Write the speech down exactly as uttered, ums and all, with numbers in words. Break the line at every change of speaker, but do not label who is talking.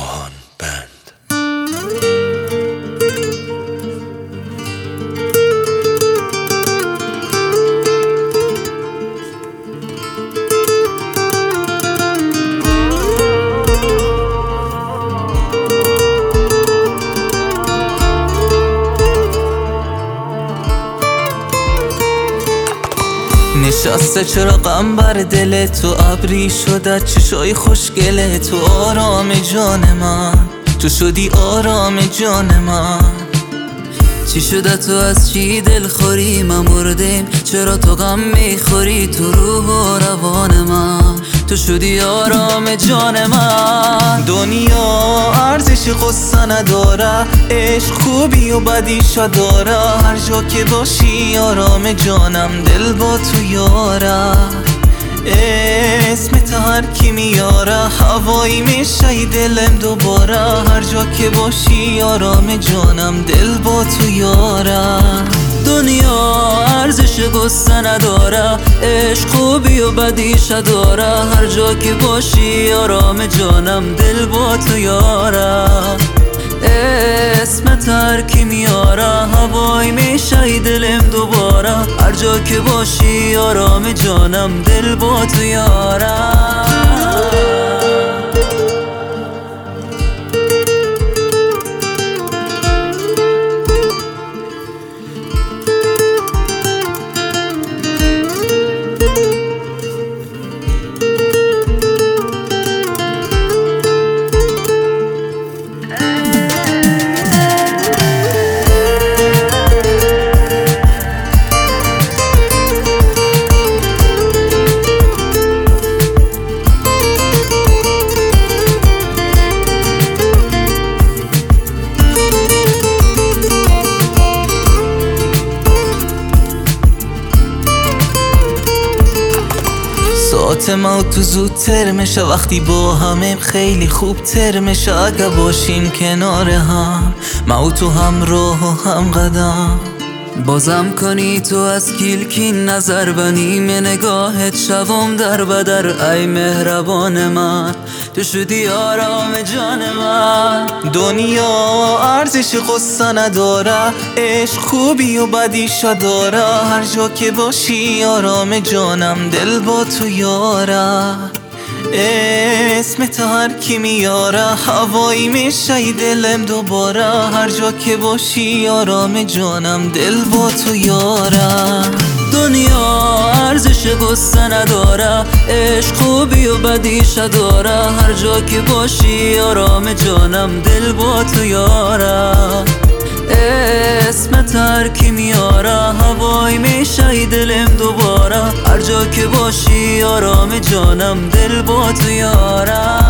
سوهان بند.
نشسته چرا غم بر دل تو، ابری شده چشای خوشگله تو، آرام جان من تو شدی آرام جان من. چی شده تو از چی دلخوری؟ من مردیم چرا تو غم میخوری؟ تو روح و روان من تو شدی آرام جان من. دنیا ارزش قصه نداره، عشق خوبی و بدیش داره، هر جا که باشی آرام جانم دل با تو یاره. اسم تو هر کی میاره هوایی میشه دلم دوباره، هر جا که باشی آرام جانم دل با تو یاره. دنیا ارزش قصه نداره، عشق خوبی و بدیش داره، هر جا که باشی آرام جانم دل با تو یاره. اسمت هر کی میاره هوایی میشه دلم دوباره، هر جا که باشی آرام جانم دل با تو یاره. ساعت ما تو زودتر میشه، وقتی با همیم خیلی خوب تر میشه. اگه باشیم کنار هم ما و تو هم راه و هم قدم، بازم کنی تو از کلکی نظر بنیم نگاهت شوم در بدر. ای مهربان من تو شدی آرام جان من. دنیا ارزش قصه نداره، عشق خوبی و بدیش داره، هر جا که باشی آرام جانم دل با تو یاره. اسم تو هر کی میاره هوایی میشه دلم دوباره، هر جا که باشی آرام جانم دل با تو یاره. دنیا ارزش قصه نداره، عشق خوبی و بدیش داره، هر جا که باشی آرام جانم دل با تو یاره. اسمت هر کی میاره هوایی میشه دلم دوباره، هر جا که باشی آرام جانم دل با تو یاره.